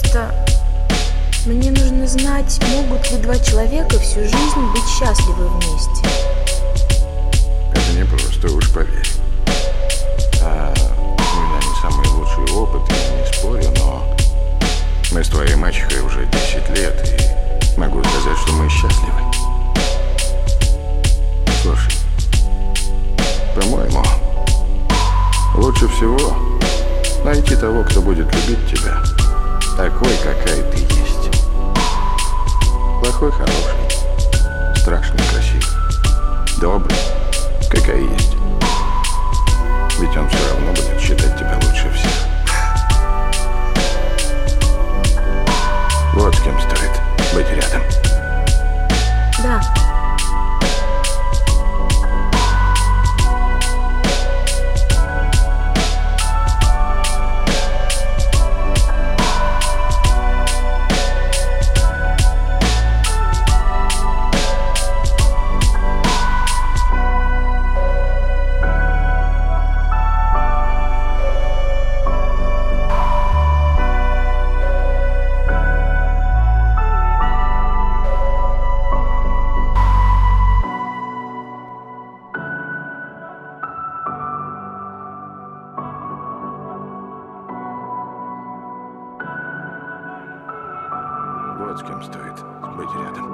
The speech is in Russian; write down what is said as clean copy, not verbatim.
Просто мне нужно знать, могут ли два человека всю жизнь быть счастливы вместе. Это непросто, уж поверь. У меня не самый лучший опыт, я не спорю, но мы с твоей мачехой уже 10 лет, и могу сказать, что мы счастливы. Слушай, по-моему, лучше всего найти того, кто будет любить тебя такой, какая ты есть. Плохой, хороший, страшный, красивый, добрый, какая есть. Ведь он все равно будет считать тебя лучше всех. Вот с кем стоит быть рядом. Да. Вот с кем стоит быть рядом.